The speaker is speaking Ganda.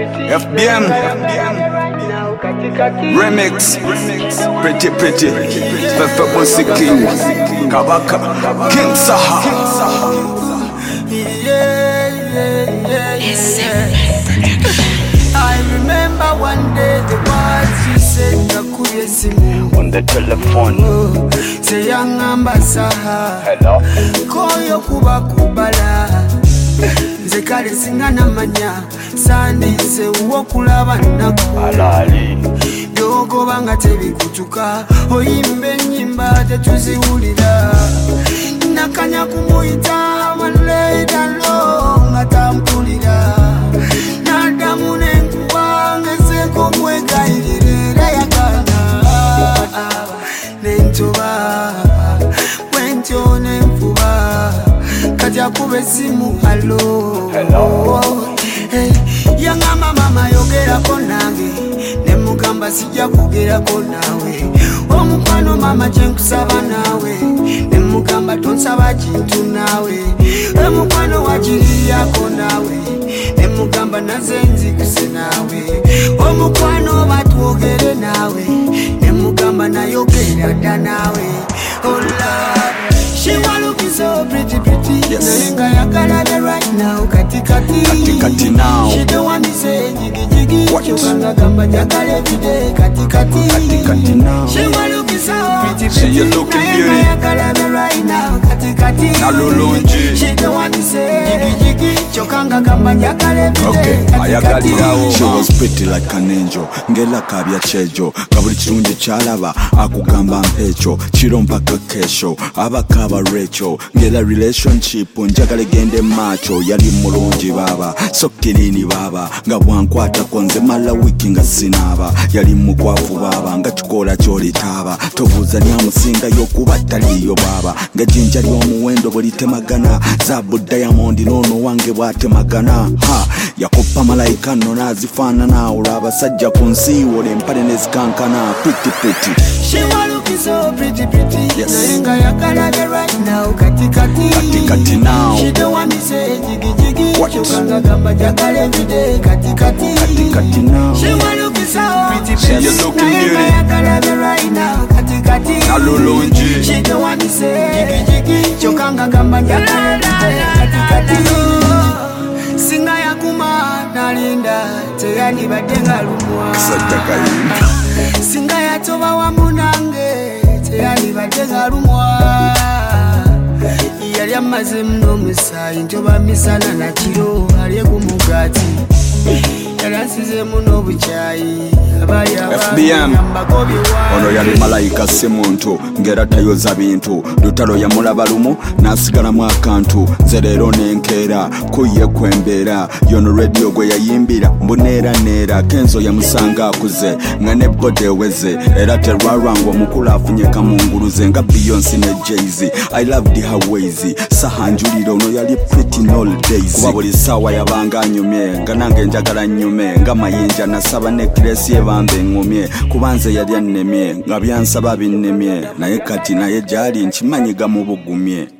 FBM Remix Pretty Fefe Bosi King Kabaka King Saha. I remember one day the words you said nakuye simu on the telephone. Say yangamba saha Hello. Koyo kuba kubala nze kale singana manya sandise uwokulaba nako Alali Yogoba nga tebikutuka oyimbe ennyimba tetuziwulira nakanya kumuyita waleedalo nga tampulira nadamu nenkuba ngezeko mwegayirira yakana nentoba bwentyo nenfuba kajya kuba essimu alo hey, yangamba mama yogerako nange nemugamba sijja kugerako nawe omukwano mama kyenkusaba nawe nemugamba tonsaba kintu nawe omukwano wakiriyako nawe nemugamba naze nzikuse nawe omukwano batwogere nawe nemugamba nayogera dda nawe She wanna look so pretty. Yes. Nayenga right now katikati now. She don't want me say jiggy. What? Chokanga gamba nyakala every day katikati now. She wanna look so pretty. She you looking beauty. Right now katikati. Nalulunji. She don't want me say jiggy. Chokanga gamba nyakala every day katikati. She was pretty like an angel. Ngela kabya chejo. Kabuli kirungi kyalaba akugamba mpecho. Chiro mpaka kesho. Abakaba Rachel. Ngela relationship njagala gende macho yali mulungi baba sokkirini baba nga bwankwata konze mala wiki nga sinaba yali mukwafu baba nga kikola kyolitaba tobuuza nyamusinga yokuba taliyo baba nga jinja ly'omuwendo bwelitemagana zabu diamond nono wange bwatemagana ha yakupa malayika nno nazifaanana olw'abasajja ku nsi wole empale nezikankana pretty She wanna look so pretty. Yes. Nayenga yakala right now katikati now. She don't want me say jiggy. What? Chokanga gamba jakala every day katikati now. She wanna look so pretty. She you looking beauty. Nayenga yakala right now katikati Nalulunji. She don't want me say jiggy. Chokanga gamba jakala katikati Singa yakuma nalinda teyani batenga lumwa Singa yatoba wa munange teyali batenga lumwa Yali amaze mno musayi ntoba misana na kiro ali ku mugati Yali asize muno buchayi FBM ono yali malayika si muntu ngera tayoza bintu lutalo yamulaba lumu nasigalamu akantu nze leero nenkeera kuye kwembeera yono radio gwe yayimbira mbuneera kenzo yamusanga akuze nga ne bode eweze era terwarwango omukulu afunye kamunguluze nga Beyonce ne Jay-Z I loved her ways sahanjulira ono yali pretty all days kuba buli ssaawa yabanga anyumye nga nange njagala nnyume nga mayinja nasaba necklace bambe ngomye kubanze yali annemye nga byansaba binnemye naye kati naye jali nkimanyiga mu bugumye